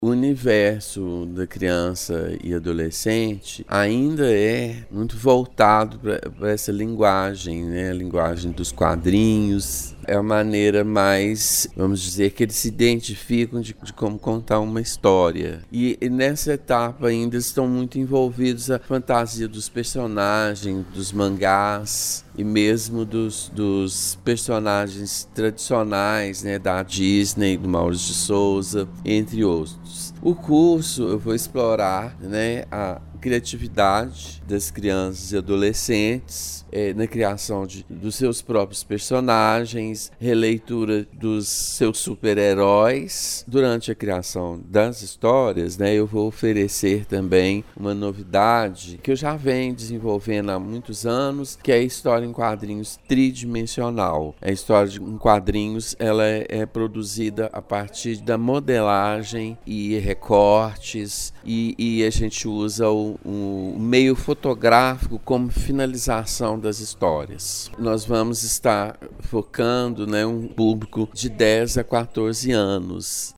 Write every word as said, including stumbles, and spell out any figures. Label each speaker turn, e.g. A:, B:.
A: O universo da criança e adolescente ainda é muito voltado para essa linguagem, né? A linguagem dos quadrinhos. É a maneira mais, vamos dizer, que eles se identificam de, de como contar uma história. E, e nessa etapa ainda estão muito envolvidos a fantasia dos personagens, dos mangás e mesmo dos, dos personagens tradicionais, né, da Disney, do Maurício de Souza, entre outros. O curso eu vou explorar, né, a criatividade das crianças e adolescentes é, na criação de, dos seus próprios personagens, releitura dos seus super-heróis. Durante a criação das histórias, né, eu vou oferecer também uma novidade que eu já venho desenvolvendo há muitos anos, que é a história em quadrinhos tridimensional. A história em quadrinhos ela é, é produzida a partir da modelagem e recortes, e, e a gente usa o o meio fotográfico como finalização das histórias. Nós vamos estar focando, né, um público de dez a quatorze anos.